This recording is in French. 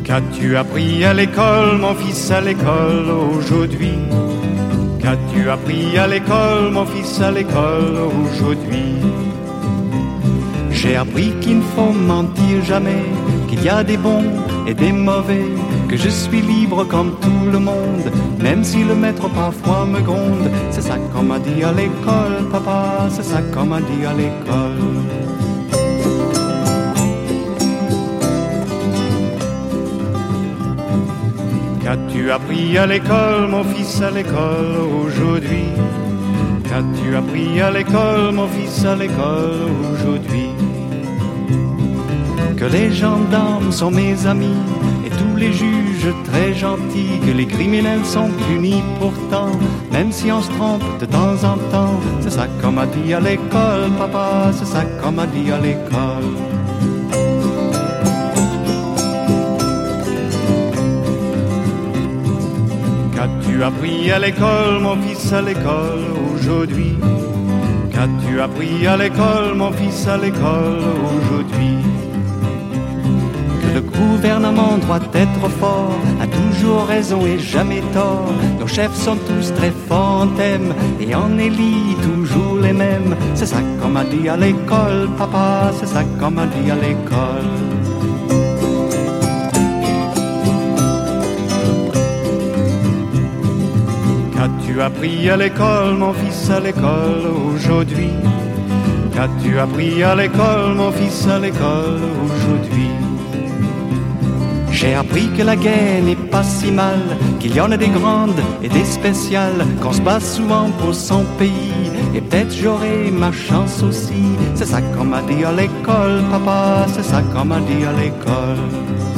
Qu'as-tu appris à l'école, mon fils, à l'école aujourd'hui? Qu'as-tu appris à l'école, mon fils, à l'école aujourd'hui? J'ai appris qu'il ne faut mentir jamais, qu'il y a des bons et des mauvais, que je suis libre comme tout le monde, même si le maître parfois me gronde. C'est ça qu'on m'a dit à l'école, papa, c'est ça qu'on m'a dit à l'école. Qu'as-tu appris à l'école, mon fils, à l'école aujourd'hui? Qu'as-tu appris à l'école, mon fils, à l'école aujourd'hui? Que les gendarmes sont mes amis et tous les juges très gentils, que les criminels sont punis pourtant, même si on se trompe de temps en temps. C'est ça qu'on m'a dit à l'école, papa, c'est ça qu'on m'a dit à l'école. Qu'as-tu appris à l'école, mon fils, à l'école aujourd'hui? Qu'as-tu appris à l'école, mon fils, à l'école aujourd'hui? Que le gouvernement doit être fort, a toujours raison et jamais tort. Nos chefs sont tous très forts en thème et on élit toujours les mêmes. C'est ça qu'on m'a dit à l'école, papa, c'est ça qu'on m'a dit à l'école. Qu'as-tu appris à l'école, mon fils, à l'école aujourd'hui? Qu'as-tu appris à l'école, mon fils, à l'école aujourd'hui? J'ai appris que la guerre n'est pas si mal, qu'il y en a des grandes et des spéciales, qu'on se bat souvent pour son pays, et peut-être j'aurai ma chance aussi. C'est ça qu'on m'a dit à l'école, papa, c'est ça qu'on m'a dit à l'école.